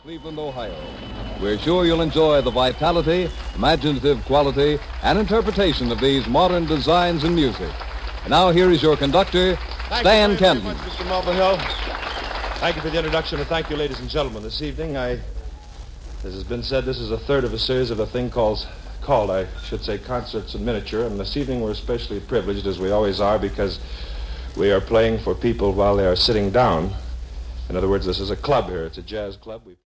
Cleveland, Ohio. We're sure you'll enjoy the vitality, imaginative quality, and interpretation of these modern designs in music. And now here is your conductor, Stan Kenton. Thank you very much, Mr. Mulvihill. Thank you for the introduction, and thank you, ladies and gentlemen. This evening, as has been said, this is a third of a series of a thing called, I should say, Concerts in Miniature. And this evening we're especially privileged, as we always are, because we are playing for people while they are sitting down. In other words, this is a club here. It's a jazz club.